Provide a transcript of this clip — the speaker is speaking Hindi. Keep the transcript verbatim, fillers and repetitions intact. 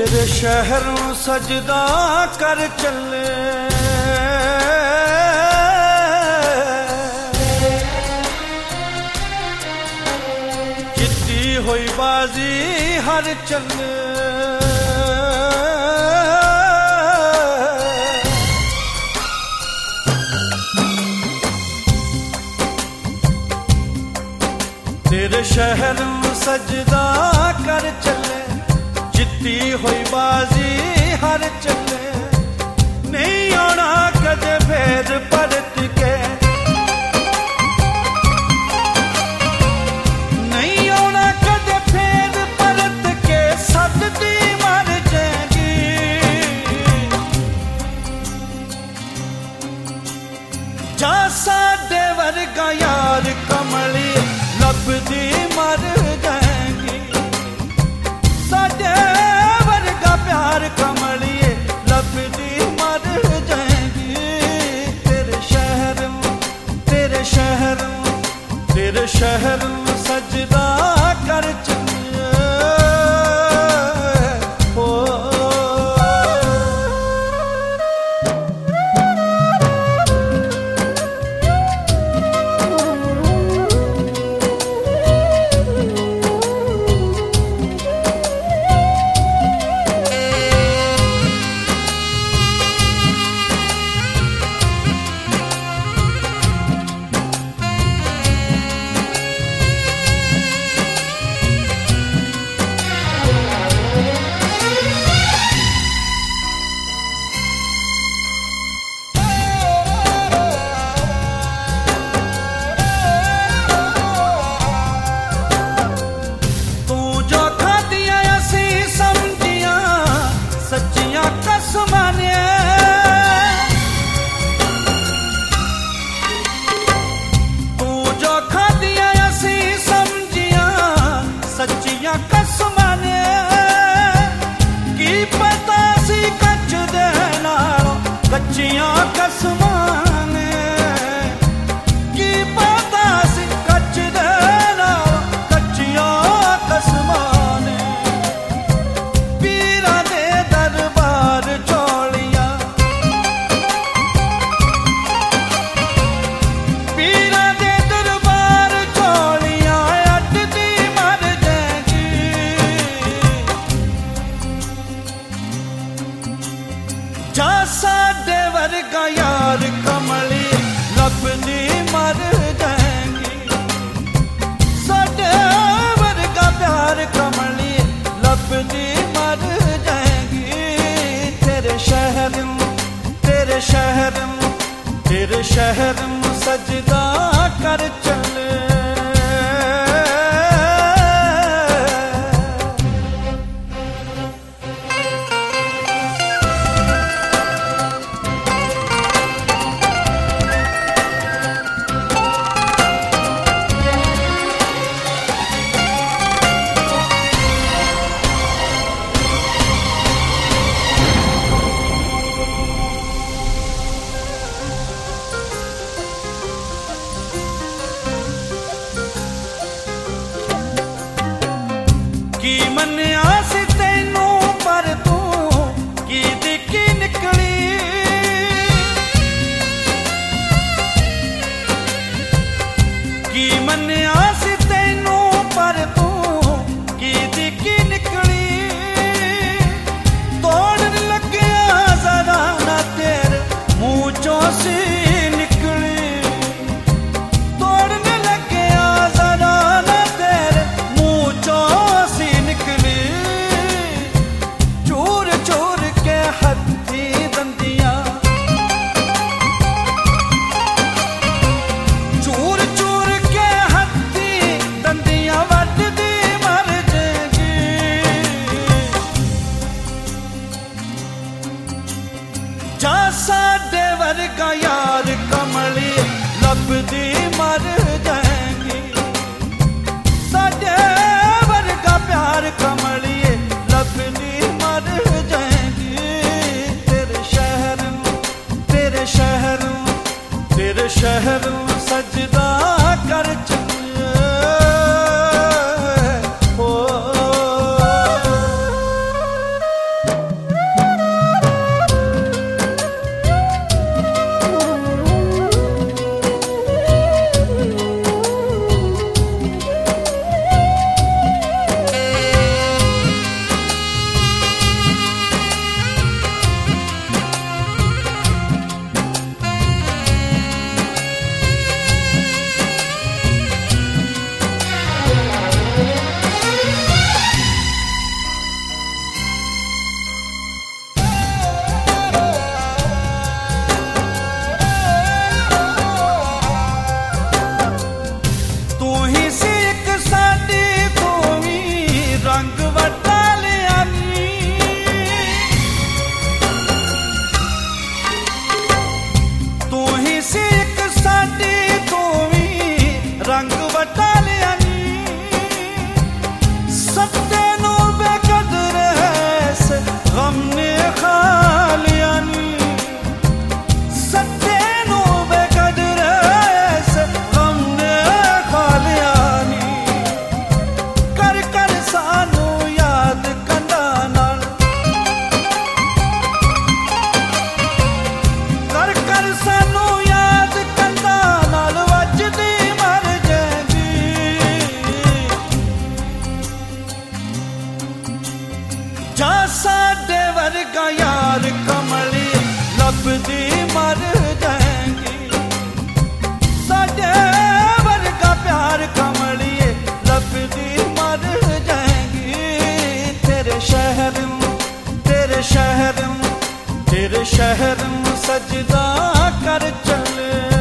तेरे शहर में सजदा कर चले, जिद्दी होई बाजी हर चले। तेरे शहर में सजदा कर चले, जिद्दी होई बाजी हर चले। नहीं आना कदे भेद परत के, नहीं आना कदे भेद परत के, सददी मर जाएगी। जा साडे वर्गा यार कमली लभदी मर जाएगी। साडे वर्गा प्यार कमलिए लभदी मर जाएगी। तेरे शहर में, तेरे शहर में, तेरे शहर में सजदा कर चलिए। ओ कच्चियां कसमां ने की पता सी कच्च देना, कच्चियां कसमां ने। पीरा दे दरबार चोलियां, पीरा दे दरबार चोलियां अटदी मर जाएगी। जा साडे वर्गा यार कमली लभदी मर जाएगी। साडे वर्गा प्यार कमली लभदी मर जाएगी। तेरे शहर में, तेरे शहर में, तेरे शहर में सजदा कर चले। की मन्निया सी तैनू पर तू की दिखी निकली। की मन्निया सी तैनू पर तू की दिखी निकली। तोड़न लग्या जरा ना तेरे मुंह चों सी निकली। तोड़न लग्या जरा ना तेरे मुंह चों चूर चूर के हथी दंदियां, चूर चूर के हथी दंदियां वटदी मर जाएगी। जा साडे वर्गा यार कमली लभदी मर जाएगी। साडे वर्गा प्यार कमलिए लभदी मर जाएगी। तेरे शहर में, तेरे शहर में, तेरे शहर में सजदा कर चलिए। ओ साडी तू भी रंग वटा लिया नी सत्ते नू बेकदर ऐस गम ने खा लिया नी सत्ते नू बेकदर ऐस गम ने खा लिया नी कर कर सानू याद कंदा नाल कर कर सानू याद कंदा नाल वजदी मर जाएगी जा साडे वर्गा यार कमली लभदी मर जाएगी साडे वर्गा प्यार कमलिए लभदी मर जाएगी तेरे शहर में तेरे शहर में तेरे शहर में सजदा कर चले